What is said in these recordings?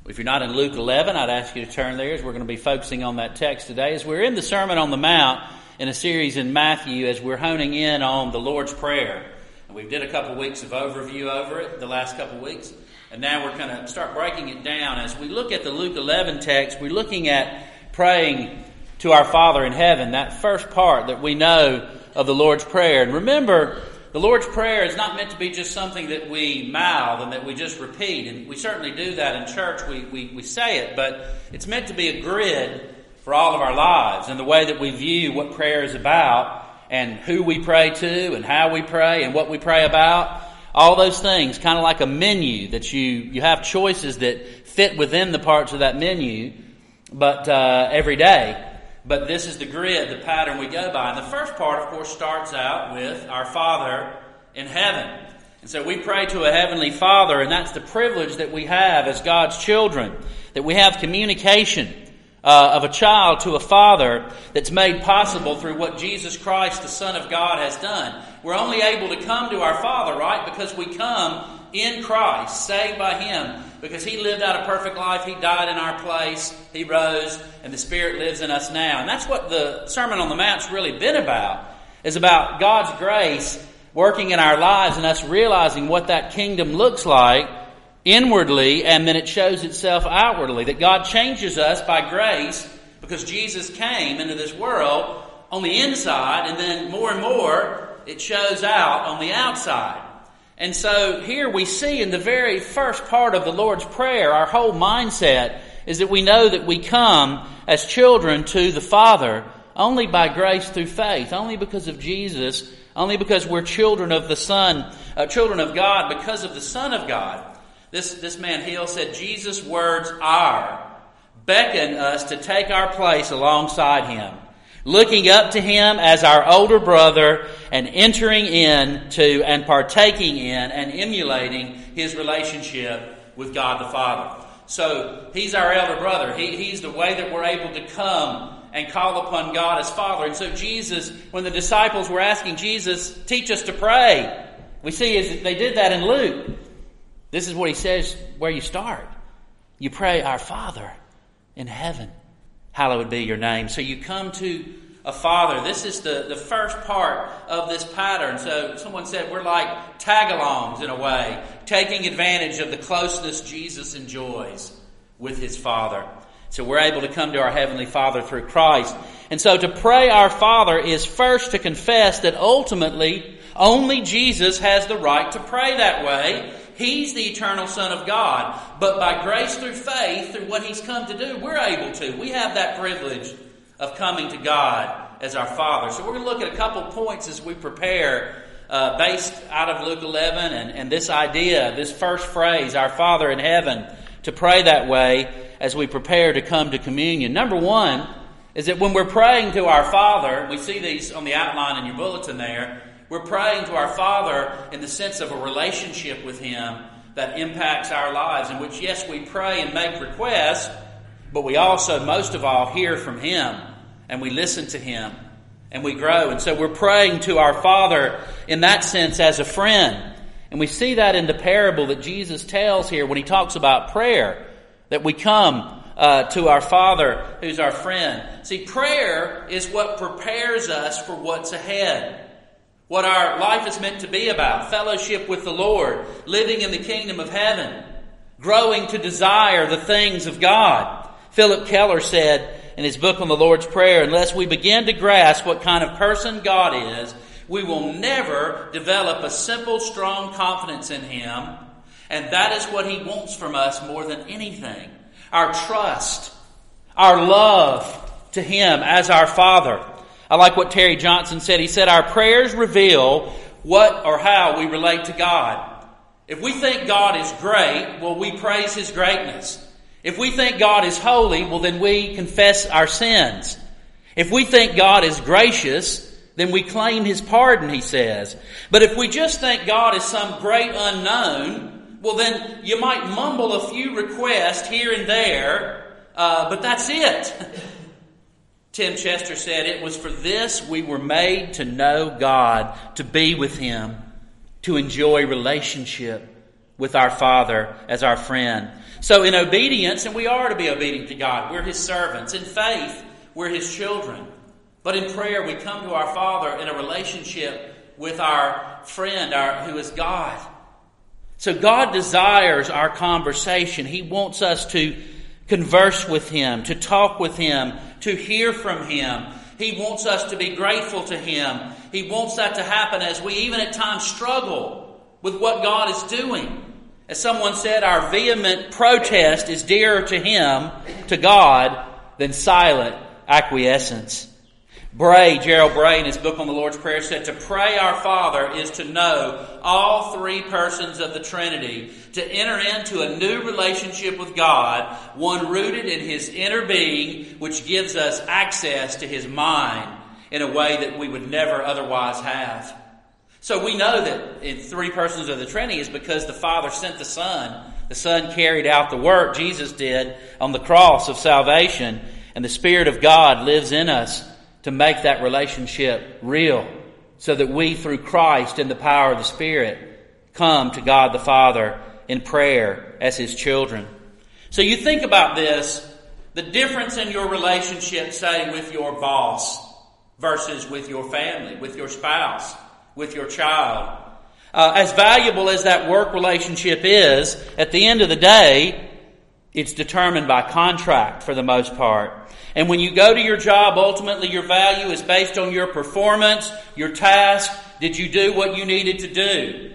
If you're not in Luke 11, I'd ask you to turn there, as we're going to be focusing on that text today. As we're in the Sermon on the Mount in a series in Matthew, as we're honing in on the Lord's Prayer. And we've did a couple weeks of overview over it the last couple weeks. And now we're going to start breaking it down. As we look at the Luke 11 text, we're looking at praying to our Father in heaven, that first part that we know of the Lord's Prayer. And remember, the Lord's Prayer is not meant to be just something that we mouth and that we just repeat. And we certainly do that in church. We say it, but it's meant to be a grid for all of our lives and the way that we view what prayer is about and who we pray to and how we pray and what we pray about. All those things, kind of like a menu that you have choices that fit within the parts of that menu, but every day. But this is the grid, the pattern we go by. And the first part, of course, starts out with our Father in heaven. And so we pray to a Heavenly Father, and that's the privilege that we have as God's children, that we have communication of a child to a father that's made possible through what Jesus Christ, the Son of God, has done. We're only able to come to our Father, right? Because we come in Christ, saved by Him, because He lived out a perfect life. He died in our place. He rose, and the Spirit lives in us now. And that's what the Sermon on the Mount's really been about, is about God's grace working in our lives and us realizing what that kingdom looks like inwardly, and then it shows itself outwardly. That God changes us by grace because Jesus came into this world on the inside, and then more and more it shows out on the outside. And so here we see in the very first part of the Lord's Prayer, our whole mindset is that we know that we come as children to the Father only by grace through faith, only because of Jesus, only because we're children of the Son, children of God because of the Son of God. This man Hill said, Jesus' words beckon us to take our place alongside Him, looking up to Him as our older brother and entering into and partaking in and emulating His relationship with God the Father. So He's our elder brother. He's the way that we're able to come and call upon God as Father. And so Jesus, when the disciples were asking Jesus, teach us to pray, we see is they did that in Luke. This is what He says where you start. You pray, our Father in heaven, hallowed be your name. So you come to a Father. This is the first part of this pattern. So someone said we're like tag-alongs in a way, taking advantage of the closeness Jesus enjoys with His Father. So we're able to come to our Heavenly Father through Christ. And so to pray our Father is first to confess that ultimately only Jesus has the right to pray that way. He's the eternal Son of God. But by grace through faith, through what He's come to do, we're able to. We have that privilege of coming to God as our Father. So we're going to look at a couple points as we prepare based out of Luke 11 and this idea, this first phrase, our Father in heaven, to pray that way as we prepare to come to communion. Number one is that when we're praying to our Father, we see these on the outline in your bulletin there, we're praying to our Father in the sense of a relationship with Him that impacts our lives, in which, yes, we pray and make requests, but we also, most of all, hear from Him, and we listen to Him, and we grow. And so we're praying to our Father in that sense as a friend. And we see that in the parable that Jesus tells here when He talks about prayer, that we come to our Father who's our friend. See, prayer is what prepares us for what's ahead. What our life is meant to be about, fellowship with the Lord, living in the kingdom of heaven, growing to desire the things of God. Philip Keller said in his book on the Lord's Prayer, unless we begin to grasp what kind of person God is, we will never develop a simple, strong confidence in Him. And that is what He wants from us more than anything. Our trust, our love to Him as our Father. I like what Terry Johnson said. He said, our prayers reveal what or how we relate to God. If we think God is great, well, we praise His greatness. If we think God is holy, well, then we confess our sins. If we think God is gracious, then we claim His pardon, he says. But if we just think God is some great unknown, well, then you might mumble a few requests here and there, but that's it. Tim Chester said, it was for this we were made to know God, to be with Him, to enjoy relationship with our Father as our friend. So in obedience, and we are to be obedient to God, we're His servants. In faith, we're His children. But in prayer, we come to our Father in a relationship with our friend, who is God. So God desires our conversation. He wants us to converse with Him, to talk with Him, to hear from Him. He wants us to be grateful to Him. He wants that to happen as we even at times struggle with what God is doing. As someone said, our vehement protest is dearer to Him, to God, than silent acquiescence. Gerald Bray, in his book on the Lord's Prayer, said to pray our Father is to know all three persons of the Trinity, to enter into a new relationship with God, one rooted in His inner being, which gives us access to His mind in a way that we would never otherwise have. So we know that in three persons of the Trinity is because the Father sent the Son. The Son carried out the work Jesus did on the cross of salvation, and the Spirit of God lives in us to make that relationship real, so that we, through Christ and the power of the Spirit, come to God the Father in prayer as His children. So you think about this, the difference in your relationship, say, with your boss versus with your family, with your spouse, with your child. As valuable as that work relationship is, at the end of the day, it's determined by contract for the most part. And when you go to your job, ultimately your value is based on your performance, your task. Did you do what you needed to do?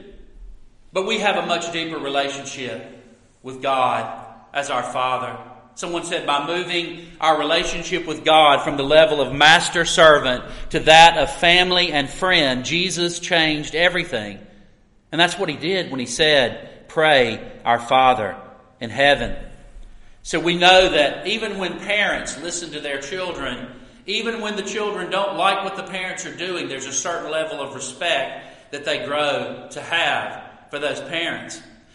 But we have a much deeper relationship with God as our Father. Someone said by moving our relationship with God from the level of master-servant to that of family and friend, Jesus changed everything. And that's what He did when He said, pray our Father in heaven. So we know that even when parents listen to their children, even when the children don't like what the parents are doing, there's a certain level of respect that they grow to have for those parents.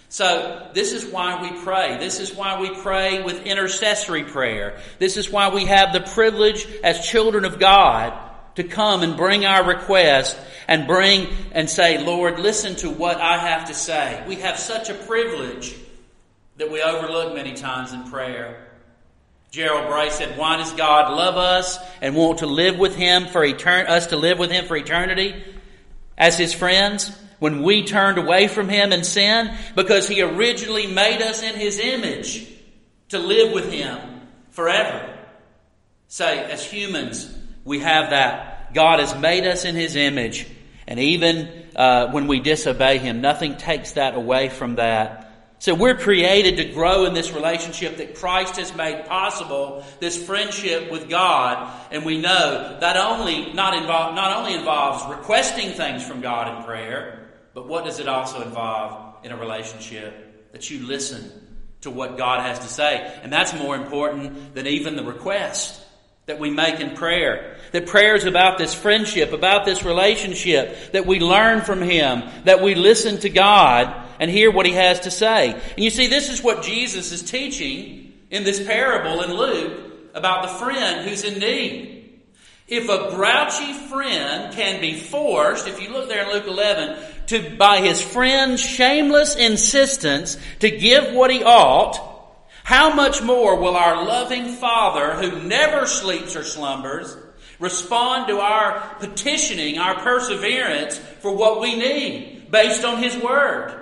So this is why we pray. This is why we pray with intercessory prayer. This is why we have the privilege as children of God to come and bring our request and bring and say, Lord, listen to what I have to say. We have such a privilege that we overlook many times in prayer. Gerald Bray said, why does God love us and want to live with Him us to live with Him for eternity as His friends when we turned away from Him in sin? Because He originally made us in His image to live with Him forever. Say, as humans, we have that. God has made us in His image. And even when we disobey Him, nothing takes that away from that. So we're created to grow in this relationship that Christ has made possible, this friendship with God. And we know that not only involves requesting things from God in prayer, but what does it also involve in a relationship? That you listen to what God has to say. And that's more important than even the request that we make in prayer. That prayer is about this friendship, about this relationship, that we learn from Him, that we listen to God and hear what He has to say. And you see, this is what Jesus is teaching in this parable in Luke about the friend who's in need. If a grouchy friend can be forced, if you look there in Luke 11, by his friend's shameless insistence to give what he ought, how much more will our loving Father, who never sleeps or slumbers, respond to our petitioning, our perseverance for what we need based on His Word?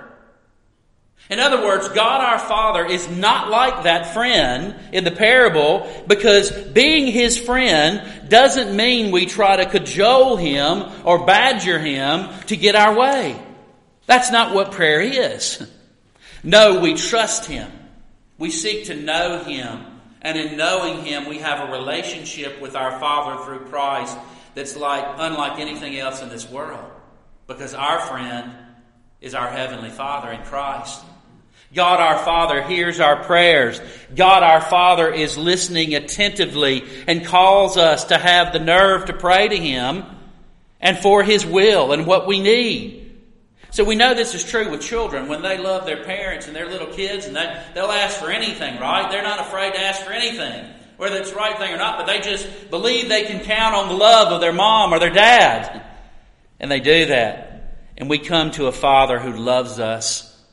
In other words, God our Father is not like that friend in the parable, because being His friend doesn't mean we try to cajole Him or badger Him to get our way. That's not what prayer is. No, we trust Him. We seek to know Him. And in knowing Him, we have a relationship with our Father through Christ that's unlike anything else in this world. Because our friend is our Heavenly Father in Christ. God our Father hears our prayers. God our Father is listening attentively and calls us to have the nerve to pray to Him and for His will and what we need. So we know this is true with children when they love their parents and their little kids, and they'll ask for anything, right? They're not afraid to ask for anything, whether it's the right thing or not, but they just believe they can count on the love of their mom or their dad. And they do that. And we come to a Father who loves us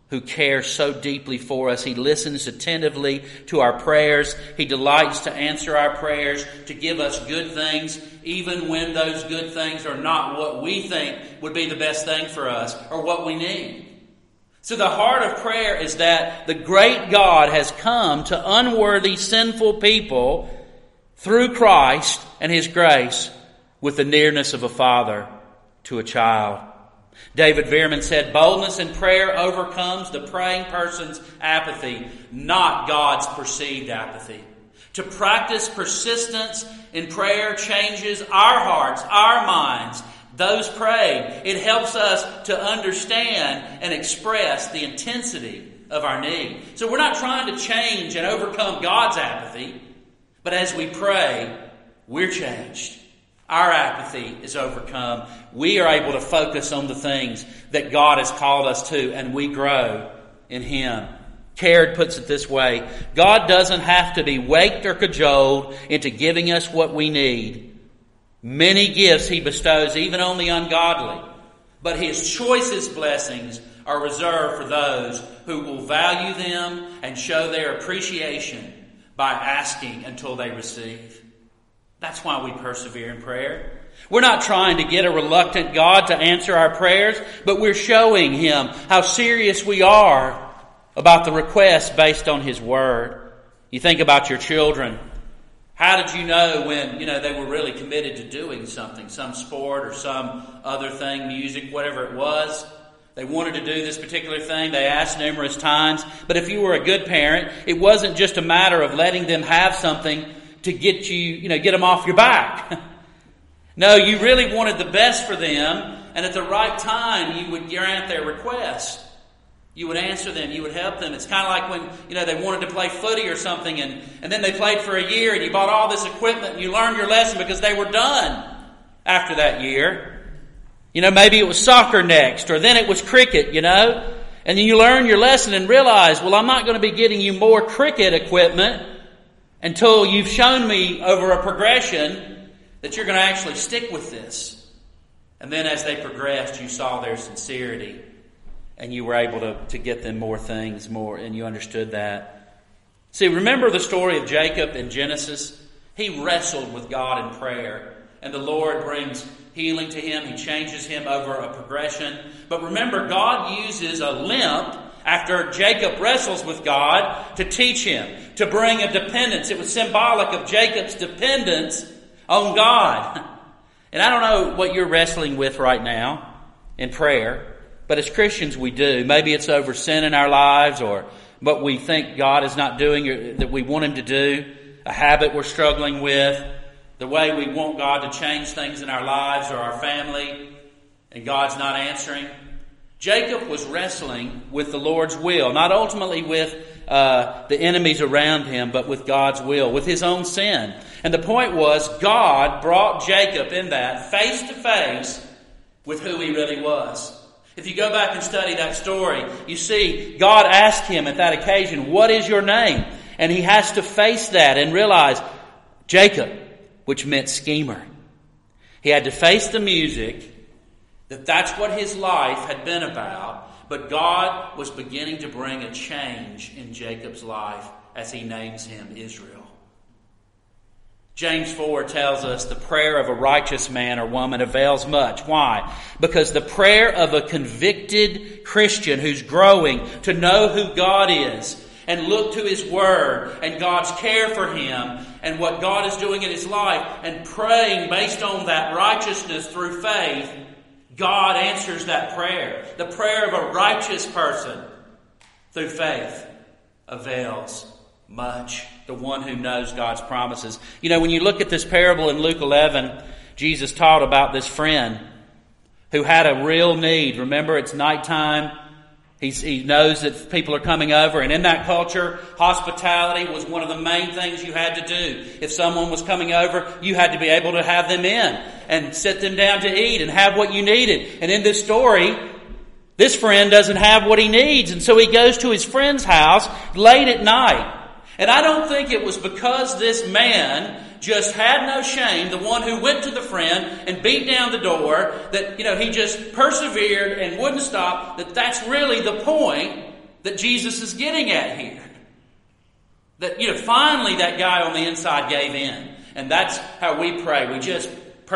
who cares so deeply for us. He listens attentively to our prayers. He delights to answer our prayers, to give us good things, even when those good things are not what we think would be the best thing for us or what we need. So the heart of prayer is that the great God has come to unworthy, sinful people through Christ and His grace with the nearness of a father to a child. David Veerman said, boldness in prayer overcomes the praying person's apathy, not God's perceived apathy. To practice persistence in prayer changes our hearts, our minds, those prayed. It helps us to understand and express the intensity of our need. So we're not trying to change and overcome God's apathy, but as we pray, we're changed. Our apathy is overcome. We are able to focus on the things that God has called us to, and we grow in Him. Caird puts it this way: God doesn't have to be waked or cajoled into giving us what we need. Many gifts He bestows even on the ungodly, but His choicest blessings are reserved for those who will value them and show their appreciation by asking until they receive. That's why we persevere in prayer. We're not trying to get a reluctant God to answer our prayers, but we're showing Him how serious we are about the requests based on His Word. You think about your children. How did you know when, they were really committed to doing something, some sport or some other thing, music, whatever it was? They wanted to do this particular thing. They asked numerous times. But if you were a good parent, it wasn't just a matter of letting them have something to get get them off your back. No, you really wanted the best for them, and at the right time you would grant their request. You would answer them, you would help them. It's kind of like when, they wanted to play footy or something, and then they played for a year, and you bought all this equipment, and you learned your lesson because they were done after that year. Maybe it was soccer next, or then it was cricket, and then you learn your lesson and realize, well, I'm not going to be getting you more cricket equipment until you've shown me over a progression that you're going to actually stick with this. And then as they progressed, you saw their sincerity, and you were able to get them more things, and you understood that. See, remember the story of Jacob in Genesis? He wrestled with God in prayer, and the Lord brings healing to him. He changes him over a progression. But remember, God uses a limp after Jacob wrestles with God to teach him, to bring a dependence. It was symbolic of Jacob's dependence on God. And I don't know what you're wrestling with right now in prayer, but as Christians we do. Maybe it's over sin in our lives, or what we think God is not doing that we want Him to do, a habit we're struggling with, the way we want God to change things in our lives or our family, and God's not answering. Jacob was wrestling with the Lord's will, not ultimately with the enemies around him, but with God's will, with his own sin. And the point was, God brought Jacob in that face to face with who he really was. If you go back and study that story, you see God asked him at that occasion, "What is your name?" And he has to face that and realize, Jacob, which meant schemer. He had to face the music, that's what his life had been about. But God was beginning to bring a change in Jacob's life as He names him Israel. James 4 tells us the prayer of a righteous man or woman avails much. Why? Because the prayer of a convicted Christian who's growing to know who God is and look to His Word and God's care for him and what God is doing in his life and praying based on that righteousness through faith, God answers that prayer. The prayer of a righteous person through faith avails much. The one who knows God's promises. When you look at this parable in Luke 11, Jesus taught about this friend who had a real need. Remember, it's nighttime. He knows that people are coming over, and in that culture, hospitality was one of the main things you had to do. If someone was coming over, you had to be able to have them in and sit them down to eat and have what you needed. And in this story, this friend doesn't have what he needs, and so he goes to his friend's house late at night. And I don't think it was because this man just had no shame, the one who went to the friend and beat down the door, that, he just persevered and wouldn't stop, that's really the point. that Jesus is getting at here. That, finally that guy on the inside gave in. And that's how we pray. We just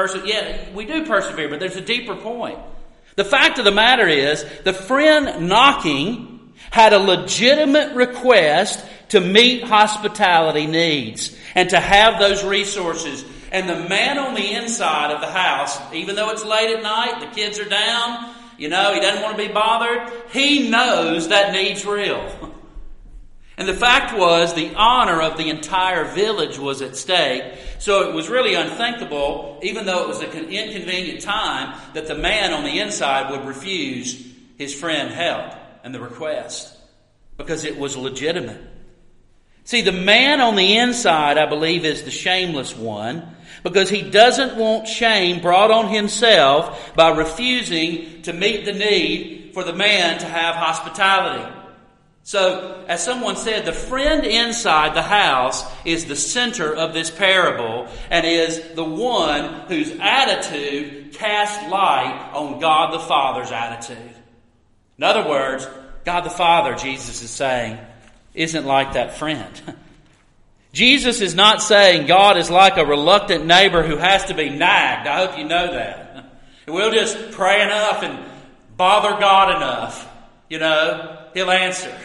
we do persevere, but there's a deeper point. The fact of the matter is, the friend knocking had a legitimate request to meet hospitality needs and to have those resources. And the man on the inside of the house, even though it's late at night, the kids are down, he doesn't want to be bothered, he knows that need's real. And the fact was, the honor of the entire village was at stake. So it was really unthinkable, even though it was an inconvenient time, that the man on the inside would refuse his friend help and the request, because it was legitimate. See, the man on the inside, I believe, is the shameless one, because he doesn't want shame brought on himself by refusing to meet the need for the man to have hospitality. So, as someone said, the friend inside the house is the center of this parable and is the one whose attitude casts light on God the Father's attitude. In other words, God the Father, Jesus is saying, isn't like that friend. Jesus is not saying God is like a reluctant neighbor who has to be nagged. I hope you know that. We'll just pray enough and bother God enough, He'll answer.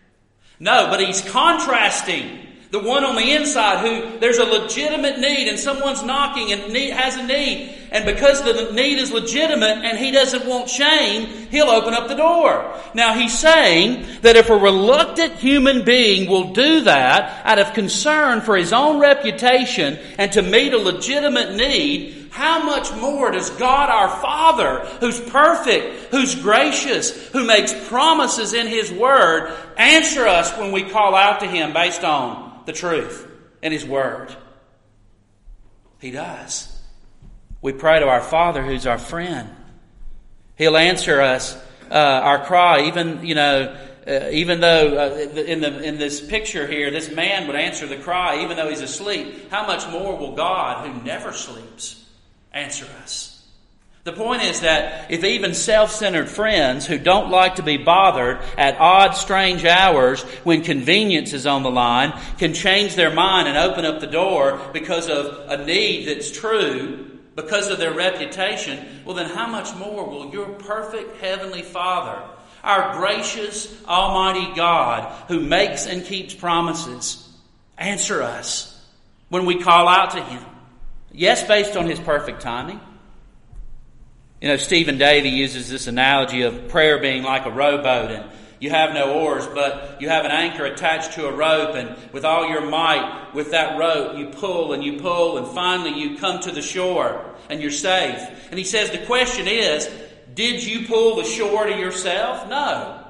No, but he's contrasting the one on the inside who there's a legitimate need and someone's knocking and has a need. And because the need is legitimate and he doesn't want shame, he'll open up the door. Now he's saying that if a reluctant human being will do that out of concern for his own reputation and to meet a legitimate need, how much more does God our Father, who's perfect, who's gracious, who makes promises in His Word, answer us when we call out to Him based on the truth in His Word? He does. We pray to our Father who's our friend. He'll answer us our cry, even though in this picture here, this man would answer the cry even though he's asleep. How much more will God, who never sleeps, answer us? The point is that if even self-centered friends who don't like to be bothered at odd, strange hours when convenience is on the line can change their mind and open up the door because of a need that's true, because of their reputation, well then how much more will your perfect Heavenly Father, our gracious Almighty God who makes and keeps promises, answer us when we call out to Him? Yes, based on His perfect timing. Stephen Davey uses this analogy of prayer being like a rowboat, and you have no oars, but you have an anchor attached to a rope, and with all your might, with that rope, you pull, and finally you come to the shore, and you're safe. And he says the question is, did you pull the shore to yourself? No.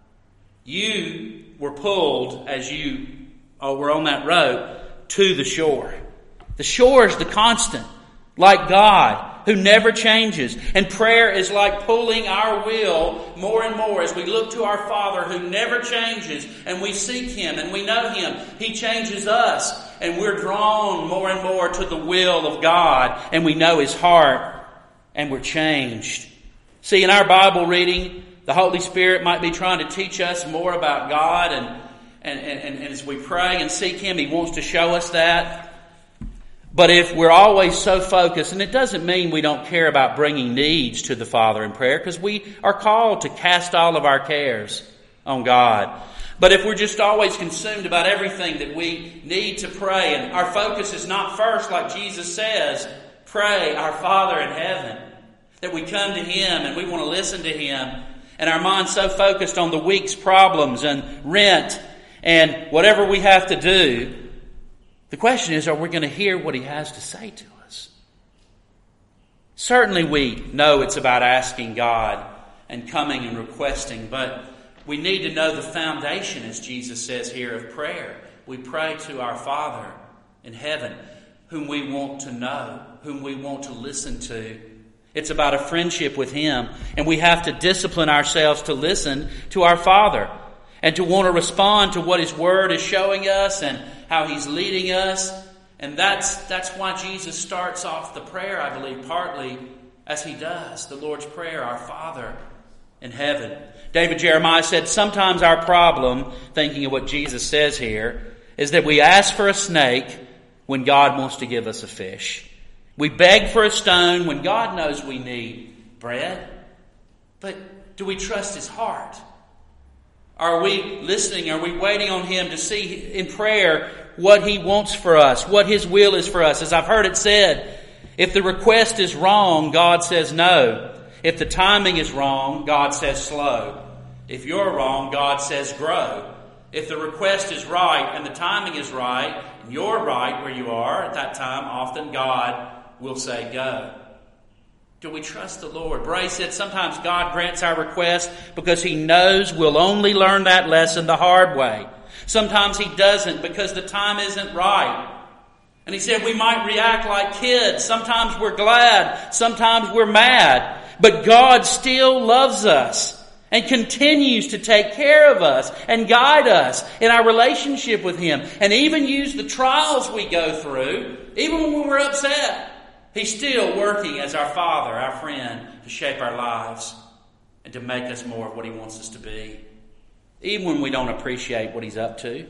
You were pulled as you were on that rope to the shore. The shore is the constant, like God, who never changes. And prayer is like pulling our will more and more as we look to our Father who never changes, and we seek Him and we know Him. He changes us, and we're drawn more and more to the will of God, and we know His heart, and we're changed. See, in our Bible reading, the Holy Spirit might be trying to teach us more about God, and as we pray and seek Him, He wants to show us that. But if we're always so focused, and it doesn't mean we don't care about bringing needs to the Father in prayer, because we are called to cast all of our cares on God. But if we're just always consumed about everything that we need to pray, and our focus is not first, like Jesus says, pray, our Father in heaven, that we come to Him and we want to listen to Him, and our mind's so focused on the week's problems and rent and whatever we have to do, the question is, are we going to hear what He has to say to us? Certainly we know it's about asking God and coming and requesting, but we need to know the foundation, as Jesus says here, of prayer. We pray to our Father in heaven, whom we want to know, whom we want to listen to. It's about a friendship with Him, and we have to discipline ourselves to listen to our Father and to want to respond to what His Word is showing us and how He's leading us. And that's why Jesus starts off the prayer, I believe, partly as He does, the Lord's Prayer, our Father in heaven. David Jeremiah said, sometimes our problem, thinking of what Jesus says here, is that we ask for a snake when God wants to give us a fish. We beg for a stone when God knows we need bread. But do we trust His heart? Are we listening? Are we waiting on Him to see in prayer what He wants for us, what His will is for us? As I've heard it said, if the request is wrong, God says no. If the timing is wrong, God says slow. If you're wrong, God says grow. If the request is right and the timing is right, and you're right where you are at that time, often God will say go. Do we trust the Lord? Bray said sometimes God grants our request because He knows we'll only learn that lesson the hard way. Sometimes He doesn't because the time isn't right. And he said we might react like kids. Sometimes we're glad. Sometimes we're mad. But God still loves us and continues to take care of us and guide us in our relationship with Him. And even use the trials we go through, even when we're upset. He's still working as our Father, our friend, to shape our lives and to make us more of what He wants us to be. Even when we don't appreciate what He's up to.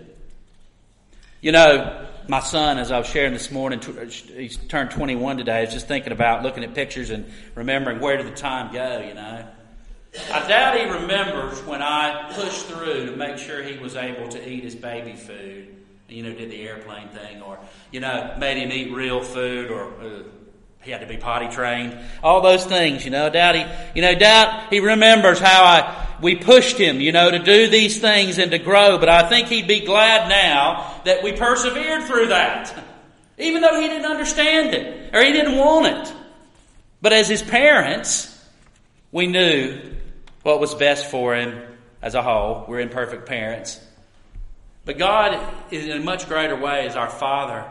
You know, my son, as I was sharing this morning, he's turned 21 today. I was just thinking about looking at pictures and remembering where did the time go, you know. I doubt he remembers when I pushed through to make sure he was able to eat his baby food. You know, did the airplane thing or, you know, made him eat real food or he had to be potty trained. All those things, you know. Doubt he remembers how we pushed him, you know, to do these things and to grow. But I think he'd be glad now that we persevered through that. Even though he didn't understand it or he didn't want it. But as his parents, we knew what was best for him as a whole. We're imperfect parents. But God, in a much greater way, is our Father.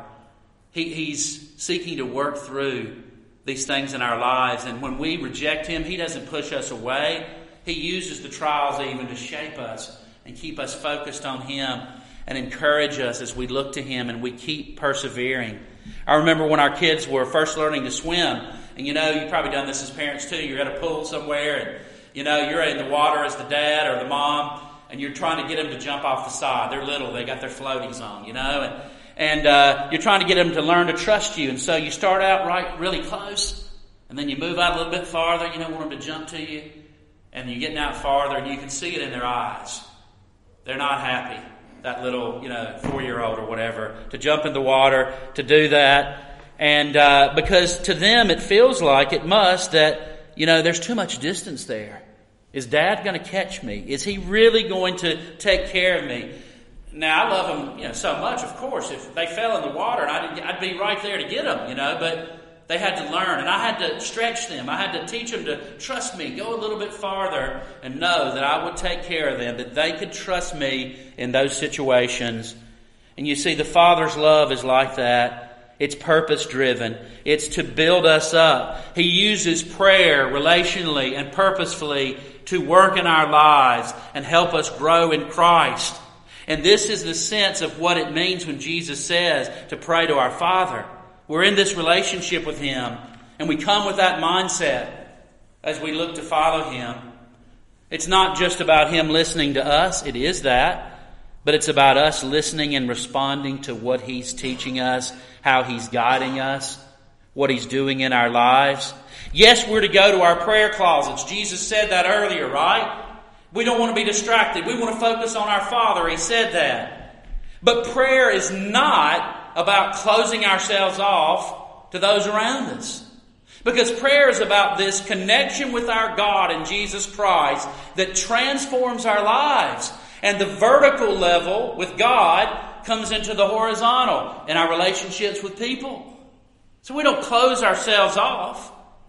He's seeking to work through these things in our lives. And when we reject Him, He doesn't push us away. He uses the trials even to shape us and keep us focused on Him and encourage us as we look to Him and we keep persevering. I remember when our kids were first learning to swim. And you know, you've probably done this as parents too. You're at a pool somewhere and you know, you're in the water as the dad or the mom and you're trying to get them to jump off the side. They're little. They got their floaties on, you know, and you're trying to get them to learn to trust you. And so you start out right really close and then you move out a little bit farther. You don't want them to jump to you. And you're getting out farther and you can see it in their eyes. They're not happy, that little, 4-year-old or whatever, to jump in the water, to do that. And because to them it feels like it must that, there's too much distance there. Is Dad going to catch me? Is he really going to take care of me? Now, I love them, so much, of course. If they fell in the water, I'd be right there to get them, but they had to learn, and I had to stretch them. I had to teach them to trust me, go a little bit farther, and know that I would take care of them, that they could trust me in those situations. And you see, the Father's love is like that. It's purpose-driven. It's to build us up. He uses prayer relationally and purposefully to work in our lives and help us grow in Christ. And this is the sense of what it means when Jesus says to pray to our Father. We're in this relationship with Him, and we come with that mindset as we look to follow Him. It's not just about Him listening to us. It is that. But it's about us listening and responding to what He's teaching us, how He's guiding us, what He's doing in our lives. Yes, we're to go to our prayer closets. Jesus said that earlier, right? We don't want to be distracted. We want to focus on our Father. He said that. But prayer is not about closing ourselves off to those around us. Because prayer is about this connection with our God in Jesus Christ that transforms our lives. And the vertical level with God comes into the horizontal in our relationships with people. So we don't close ourselves off.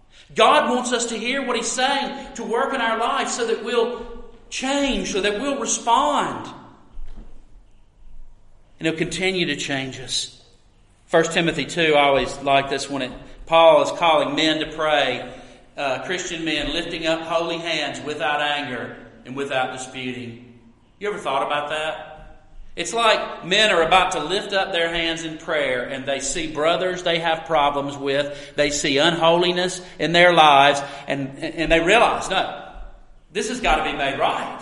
God wants us to hear what He's saying, to work in our life so that we'll change, so that we'll respond. And He'll continue to change us. 1 Timothy 2, I always like this when Paul is calling men to pray, Christian men lifting up holy hands without anger and without disputing. You ever thought about that? It's like men are about to lift up their hands in prayer and they see brothers they have problems with. They see unholiness in their lives and they realize, no, This has got to be made right.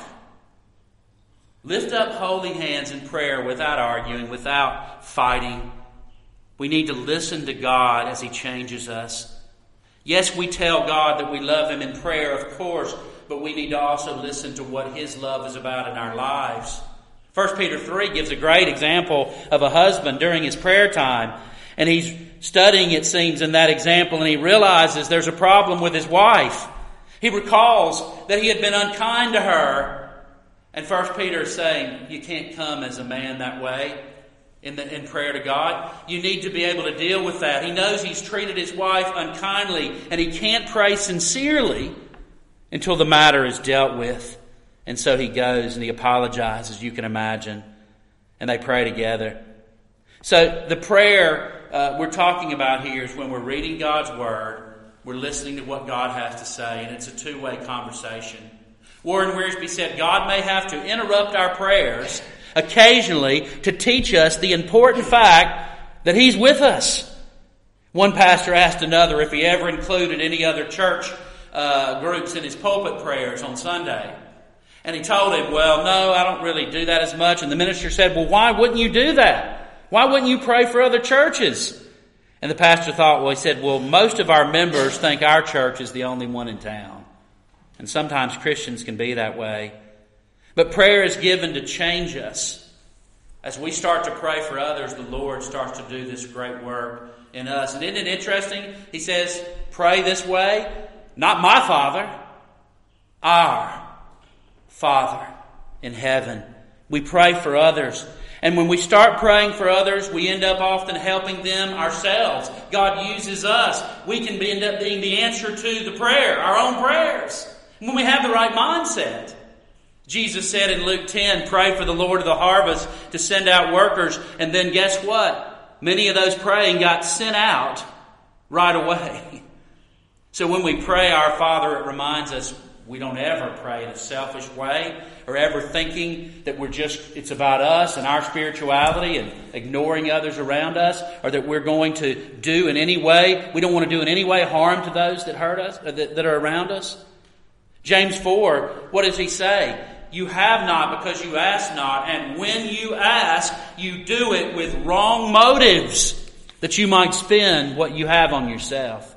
Lift up holy hands in prayer without arguing, without fighting. We need to listen to God as He changes us. Yes, we tell God that we love Him in prayer, of course, but we need to also listen to what His love is about in our lives. 1 Peter 3 gives a great example of a husband during his prayer time. And he's studying, it seems, in that example, and he realizes there's a problem with his wife. He recalls that he had been unkind to her. And 1 Peter is saying, you can't come as a man that way in prayer to God. You need to be able to deal with that. He knows he's treated his wife unkindly, and he can't pray sincerely until the matter is dealt with. And so he goes and he apologizes, you can imagine. And they pray together. So the prayer we're talking about here is when we're reading God's Word, we're listening to what God has to say, and it's a two-way conversation. Warren Wiersbe said, God may have to interrupt our prayers occasionally to teach us the important fact that He's with us. One pastor asked another if he ever included any other church groups in his pulpit prayers on Sunday. And he told him, well, no, I don't really do that as much. And the minister said, well, why wouldn't you do that? Why wouldn't you pray for other churches? And the pastor thought, well, he said, well, most of our members think our church is the only one in town. And sometimes Christians can be that way. But prayer is given to change us. As we start to pray for others, the Lord starts to do this great work in us. And isn't it interesting? He says, pray this way. Not my Father, our Father in heaven. We pray for others. And when we start praying for others, we end up often helping them ourselves. God uses us. We can end up being the answer to the prayer, our own prayers, when we have the right mindset. Jesus said in Luke 10, pray for the Lord of the harvest to send out workers. And then guess what? Many of those praying got sent out right away. So when we pray our Father, it reminds us we don't ever pray in a selfish way or ever thinking that it's about us and our spirituality and ignoring others around us, or that we're going to do in any way, we don't want to do in any way harm to those that hurt us, that are around us. James 4, what does he say? You have not because you ask not, and when you ask, you do it with wrong motives, that you might spend what you have on yourself.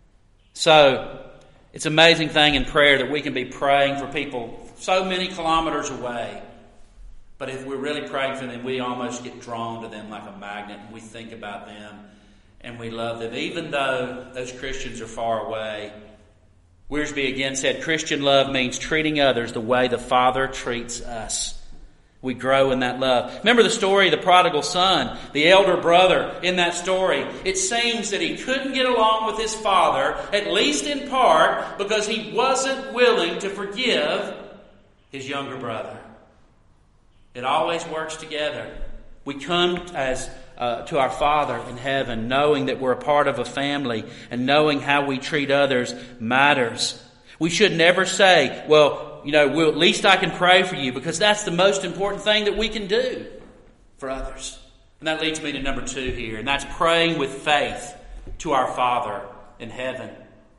So, it's an amazing thing in prayer that we can be praying for people so many kilometers away. But if we're really praying for them, we almost get drawn to them like a magnet. And we think about them and we love them, even though those Christians are far away. Wiersbe again said, Christian love means treating others the way the Father treats us. We grow in that love. Remember the story of the prodigal son, the elder brother in that story. It seems that he couldn't get along with his father, at least in part, because he wasn't willing to forgive his younger brother. It always works together. We come to our Father in heaven, knowing that we're a part of a family, and knowing how we treat others matters. We should never say, well, at least I can pray for you, because that's the most important thing that we can do for others. And that leads me to number 2 here, and that's praying with faith to our Father in heaven.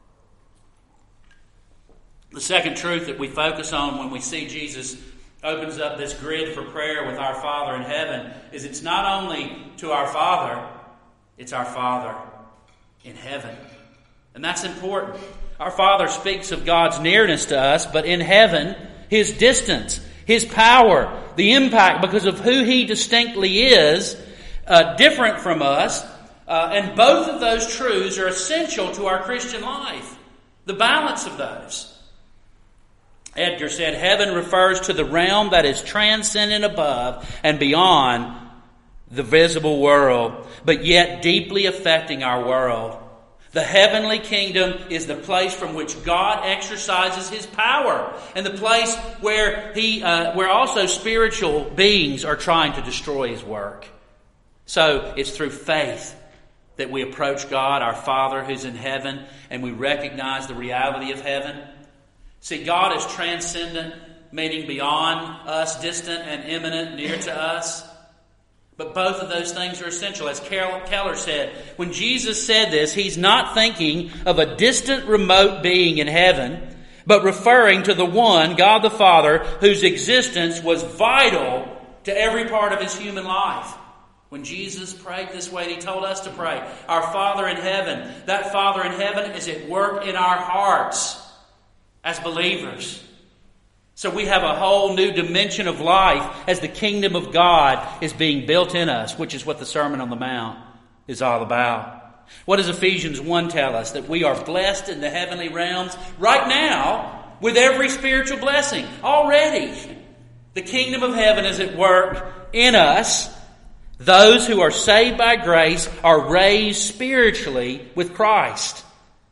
The second truth that we focus on when we see Jesus opens up this grid for prayer with our Father in heaven is it's not only to our Father, it's our Father in heaven. And that's important. Our Father speaks of God's nearness to us, but in heaven, His distance, His power, the impact because of who He distinctly is, different from us. And both of those truths are essential to our Christian life. The balance of those. Edgar said, heaven refers to the realm that is transcendent above and beyond the visible world, but yet deeply affecting our world. The heavenly kingdom is the place from which God exercises His power, and the place where where also spiritual beings are trying to destroy His work. So it's through faith that we approach God, our Father who's in heaven, and we recognize the reality of heaven. See, God is transcendent, meaning beyond us, distant and immanent, near to us. But both of those things are essential. As Keller said, when Jesus said this, He's not thinking of a distant, remote being in heaven, but referring to the one, God the Father, whose existence was vital to every part of his human life. When Jesus prayed this way, he told us to pray, "Our Father in heaven." That Father in heaven is at work in our hearts as believers. So we have a whole new dimension of life as the kingdom of God is being built in us, which is what the Sermon on the Mount is all about. What does Ephesians 1 tell us? That we are blessed in the heavenly realms right now with every spiritual blessing. Already, the kingdom of heaven is at work in us. Those who are saved by grace are raised spiritually with Christ.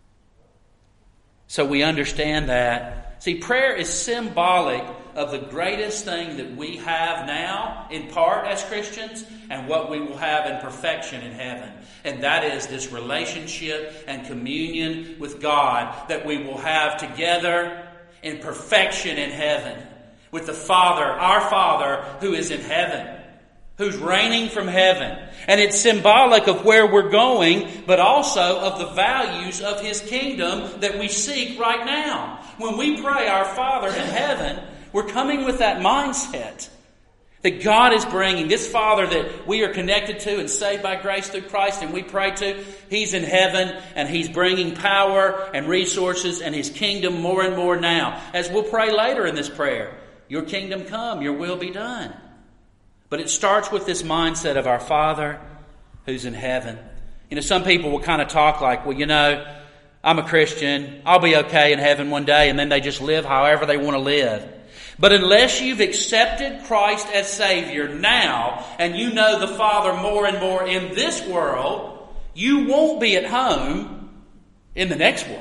So we understand that. See, prayer is symbolic of the greatest thing that we have now, in part as Christians, and what we will have in perfection in heaven. And that is this relationship and communion with God that we will have together in perfection in heaven. With the Father, our Father, who is in heaven, who's reigning from heaven. And it's symbolic of where we're going, but also of the values of His kingdom that we seek right now. When we pray, "Our Father in heaven," we're coming with that mindset that God is bringing. This Father that we are connected to and saved by grace through Christ and we pray to, He's in heaven and He's bringing power and resources and His kingdom more and more now. As we'll pray later in this prayer, "Your kingdom come, your will be done." But it starts with this mindset of our Father who's in heaven. You know, some people will kind of talk like, "Well, you know, I'm a Christian. I'll be okay in heaven one day," and then they just live however they want to live. But unless you've accepted Christ as Savior now, and you know the Father more and more in this world, you won't be at home in the next world.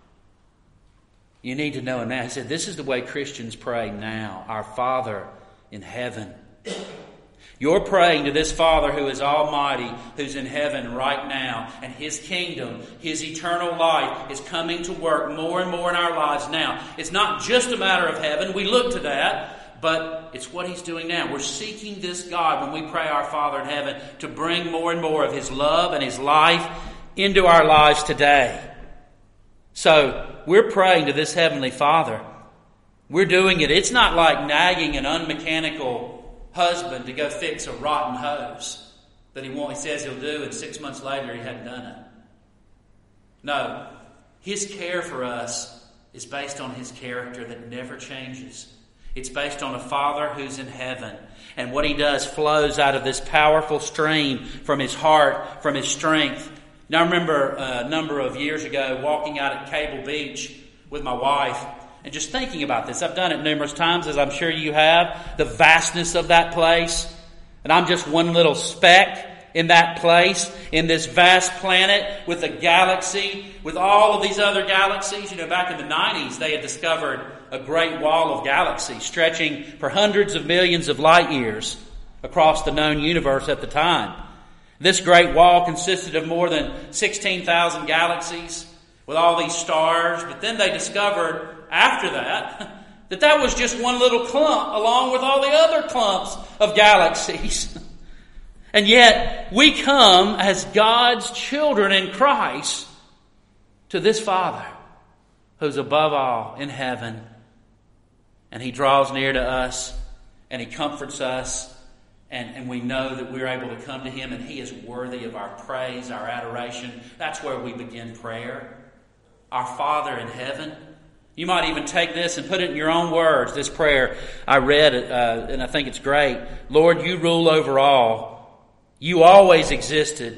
You need to know Him now. He said, this is the way Christians pray now. "Our Father in heaven." You're praying to this Father who is almighty, who's in heaven right now. And His kingdom, His eternal life is coming to work more and more in our lives now. It's not just a matter of heaven. We look to that. But it's what He's doing now. We're seeking this God when we pray, "Our Father in heaven," to bring more and more of His love and His life into our lives today. So we're praying to this Heavenly Father. We're doing it. It's not like nagging an unmechanical husband to go fix a rotten hose that he says he'll do, and 6 months later he hadn't done it. No, His care for us is based on His character that never changes. It's based on a Father who's in heaven. And what He does flows out of this powerful stream from His heart, from His strength. Now, I remember a number of years ago walking out at Cable Beach with my wife and just thinking about this. I've done it numerous times, as I'm sure you have. The vastness of that place. And I'm just one little speck in that place, in this vast planet with a galaxy, with all of these other galaxies. You know, back in the 90s, they had discovered a great wall of galaxies stretching for hundreds of millions of light years across the known universe at the time. This great wall consisted of more than 16,000 galaxies with all these stars. But then they discovered after that that was just one little clump along with all the other clumps of galaxies. And yet we come as God's children in Christ to this Father who's above all in heaven. And He draws near to us and He comforts us. And we know that we're able to come to Him and He is worthy of our praise, our adoration. That's where we begin prayer. Our Father in heaven. You might even take this and put it in your own words. This prayer, I read it, and I think it's great. "Lord, You rule over all. You always existed.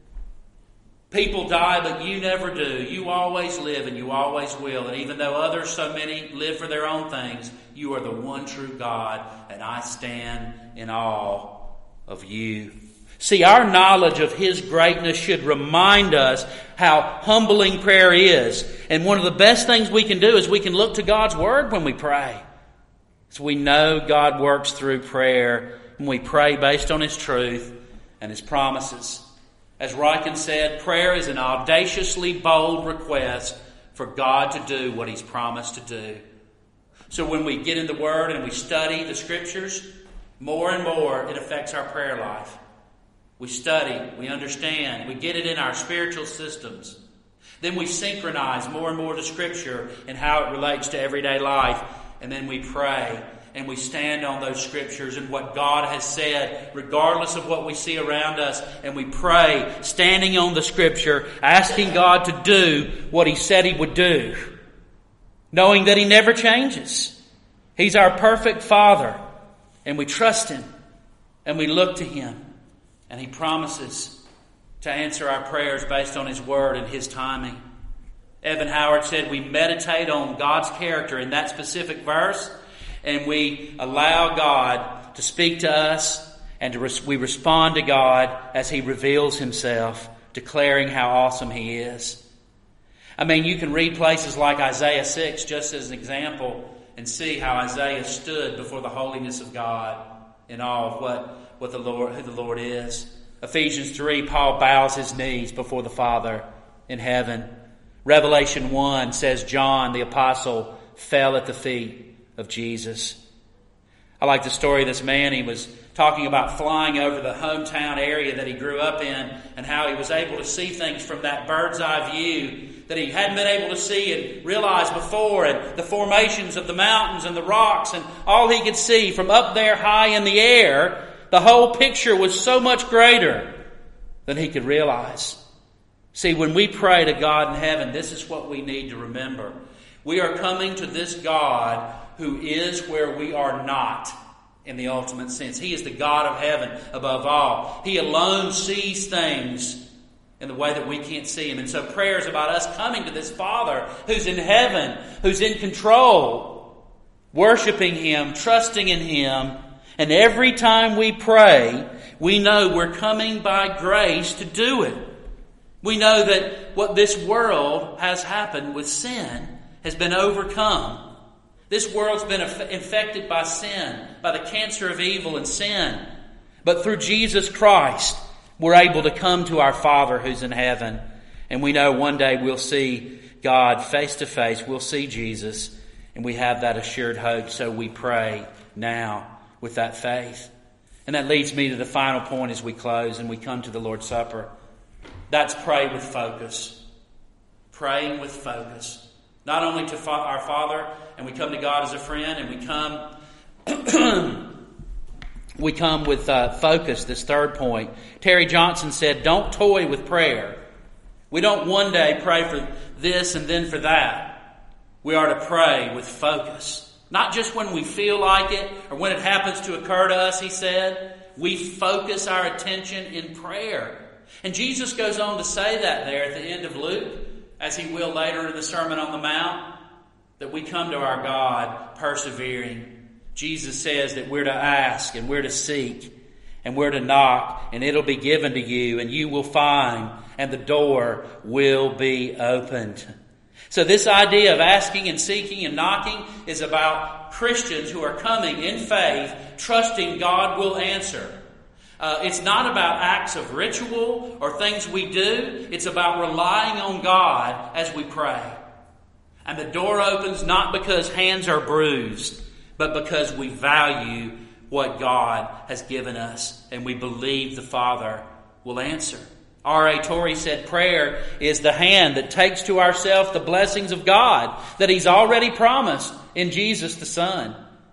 People die, but You never do. You always live and You always will. And even though others, so many, live for their own things, You are the one true God, and I stand in awe of You." See, our knowledge of His greatness should remind us how humbling prayer is. And one of the best things we can do is we can look to God's Word when we pray. So we know God works through prayer when we pray based on His truth and His promises. As Ryken said, prayer is an audaciously bold request for God to do what He's promised to do. So when we get in the Word and we study the Scriptures, more and more it affects our prayer life. We study, we understand, we get it in our spiritual systems. Then we synchronize more and more to Scripture and how it relates to everyday life. And then we pray and we stand on those Scriptures and what God has said, regardless of what we see around us. And we pray, standing on the Scripture, asking God to do what He said He would do, knowing that He never changes. He's our perfect Father, and we trust Him, and we look to Him, and He promises to answer our prayers based on His Word and His timing. Evan Howard said we meditate on God's character in that specific verse, and we allow God to speak to us, and we respond to God as He reveals Himself, declaring how awesome He is. I mean, you can read places like Isaiah 6 just as an example and see how Isaiah stood before the holiness of God in awe of who the Lord is. Ephesians 3, Paul bows his knees before the Father in heaven. Revelation 1 says John the Apostle fell at the feet of Jesus. I like the story of this man. He was talking about flying over the hometown area that he grew up in and how he was able to see things from that bird's eye view that he hadn't been able to see and realize before, and the formations of the mountains and the rocks, and all he could see from up there high in the air. The whole picture was so much greater than he could realize. See, when we pray to God in heaven, this is what we need to remember. We are coming to this God who is where we are not in the ultimate sense. He is the God of heaven above all. He alone sees things in the way that we can't see Him. And so prayer is about us coming to this Father who's in heaven, who's in control, worshiping Him, trusting in Him. And every time we pray, we know we're coming by grace to do it. We know that what this world has happened with sin has been overcome. This world's been infected by sin, by the cancer of evil and sin. But through Jesus Christ, we're able to come to our Father who's in heaven. And we know one day we'll see God face to face. We'll see Jesus. And we have that assured hope. So we pray now with that faith. And that leads me to the final point as we close and we come to the Lord's Supper. That's pray with focus. Praying with focus. Not only to our Father, and we come to God as a friend, and we come with focus, this third point. Terry Johnson said, don't toy with prayer. We don't one day pray for this and then for that. We are to pray with focus. Not just when we feel like it or when it happens to occur to us, he said. We focus our attention in prayer. And Jesus goes on to say that there at the end of Luke, as He will later in the Sermon on the Mount, that we come to our God persevering. Jesus says that we're to ask and we're to seek and we're to knock, and it'll be given to you, and you will find, and the door will be opened. So this idea of asking and seeking and knocking is about Christians who are coming in faith, trusting God will answer. It's not about acts of ritual or things we do. It's about relying on God as we pray. And the door opens not because hands are bruised, but because we value what God has given us and we believe the Father will answer. R.A. Torrey said prayer is the hand that takes to ourselves the blessings of God that He's already promised in Jesus the Son.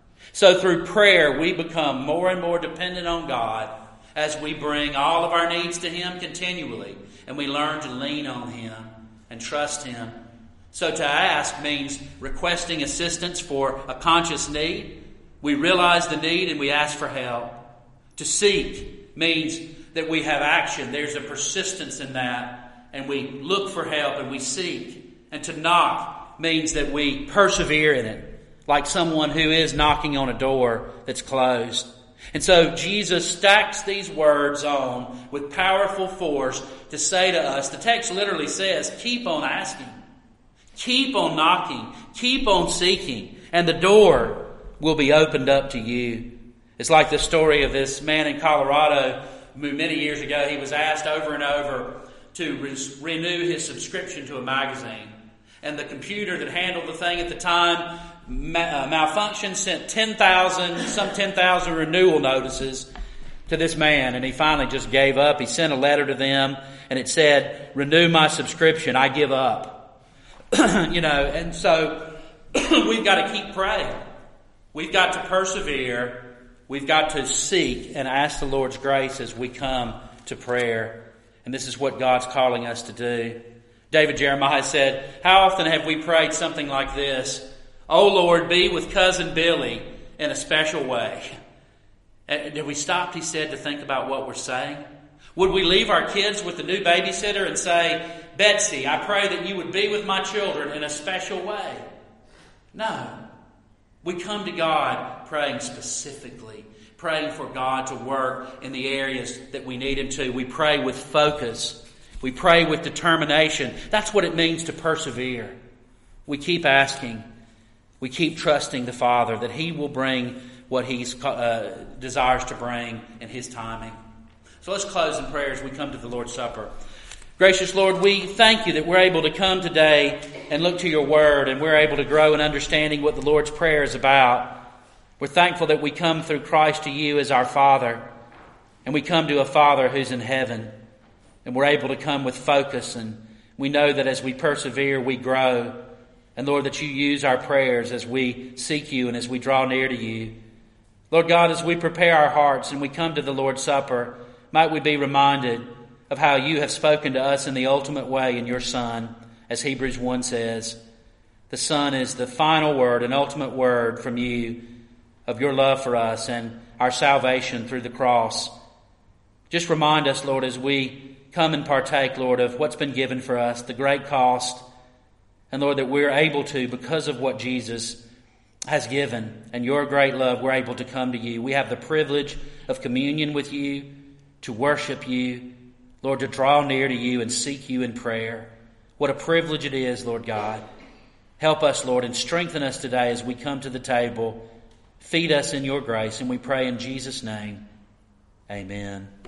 So through prayer we become more and more dependent on God as we bring all of our needs to Him continually, and we learn to lean on Him and trust Him. So to ask means requesting assistance for a conscious need. We realize the need and we ask for help. To seek means that we have action. There's a persistence in that, and we look for help and we seek. And to knock means that we persevere in it, like someone who is knocking on a door that's closed. And so Jesus stacks these words on with powerful force to say to us, the text literally says, keep on asking, keep on knocking, keep on seeking, and the door will be opened up to you. It's like the story of this man in Colorado. Many years ago, he was asked over and over to renew his subscription to a magazine. And the computer that handled the thing at the time malfunctioned, sent 10,000 renewal notices. to this man, and he finally just gave up. He sent a letter to them, and it said, "Renew my subscription. I give up." And so we've got to keep praying. We've got to persevere. We've got to seek and ask the Lord's grace as we come to prayer. And this is what God's calling us to do. David Jeremiah said, "How often have we prayed something like this? Oh Lord, be with cousin Billy in a special way." And did we stop, he said, to think about what we're saying? Would we leave our kids with the new babysitter and say, "Betsy, I pray that you would be with my children in a special way"? No. We come to God praying specifically, praying for God to work in the areas that we need Him to. We pray with focus. We pray with determination. That's what it means to persevere. We keep asking. We keep trusting the Father that He will bring what He desires to bring in His timing. So let's close in prayer as we come to the Lord's Supper. Gracious Lord, we thank You that we're able to come today and look to Your Word, and we're able to grow in understanding what the Lord's Prayer is about. We're thankful that we come through Christ to You as our Father, and we come to a Father who's in heaven, and we're able to come with focus, and we know that as we persevere, we grow. And Lord, that You use our prayers as we seek You and as we draw near to You. Lord God, as we prepare our hearts and we come to the Lord's Supper, might we be reminded of how You have spoken to us in the ultimate way in Your Son. As Hebrews 1 says, the Son is the final word, an ultimate word from You of Your love for us and our salvation through the cross. Just remind us, Lord, as we come and partake, Lord, of what's been given for us, the great cost, and Lord, that we're able to, because of what Jesus has given and Your great love, we're able to come to You. We have the privilege of communion with You, to worship You, Lord, to draw near to You and seek You in prayer. What a privilege it is, Lord God. Help us, Lord, and strengthen us today as we come to the table. Feed us in Your grace, and we pray in Jesus' name. Amen.